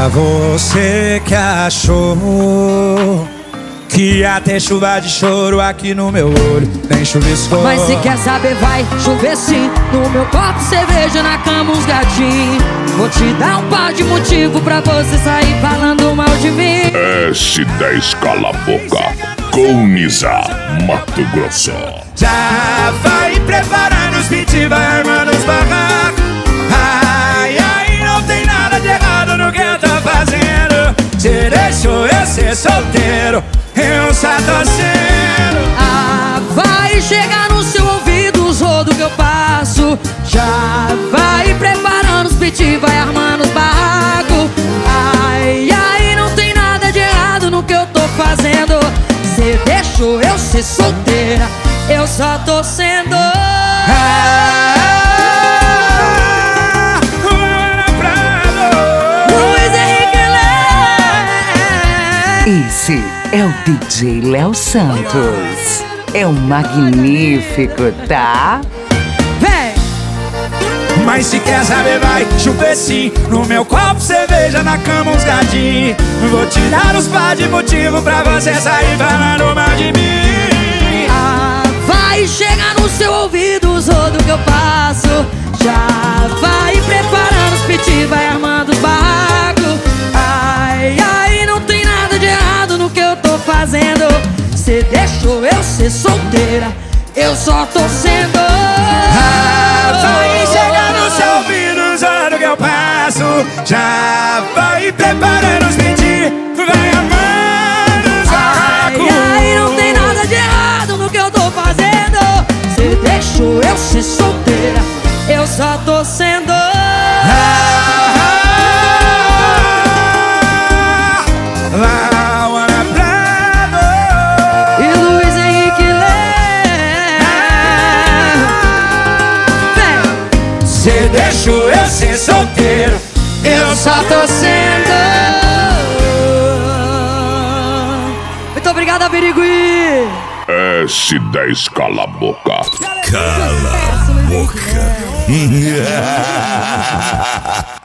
Você que achou que ia ter chuva de choro aqui no meu olho, nem chuviscou. Mas se quer saber vai chover sim. No meu copo cerveja, na cama uns gatinhos. Vou te dar um par de motivo pra você sair falando mal de mim. S10 Cala a Boca, com Nisa, Mato Grosso. Já vai preparando os beats, vai armando os barracos. Ai, ai, não tem nada de errado no que eu tô fazendo. Você deixou eu ser solteiro, eu só tô sendo. Ah, vai chegar no seu ouvido os rodos que eu passo. Já vai preparando os beats, vai armando os barracos. Ai, ai, não tem nada de errado no que eu tô fazendo. Você deixou eu ser solteira, eu só tô sendo. Luiz Henrique Lé. Esse é o DJ Léo Santos. É um magnífico, tá? Vem! Mas se quer saber vai chover sim. No meu copo cerveja, na cama uns gatinhos. Vou te dar uns par de motivo pra você sair falando mal de mim. Ah, vai chegar no seu ouvido os rodos que eu passo. Já vai preparando os piti, vai armando os barracos. Ai, ai, não tem nada de errado no que eu tô fazendo. Cê deixou eu ser solteira, eu só tô sendo. Vai chegar no seu ouvido os anos que eu passo. Já vai preparando os piti, vai armando os barracos. Ai, ai, não tem nada de errado no que eu tô fazendo. Cê deixou eu ser solteira, eu só tô sendo. E Luiz Henrique Lé. Vem! Cê deixou eu ser solteiro, eu só tô sendo. Muito obrigada, Birigui! S10 Cala a Boca. Cala a Boca.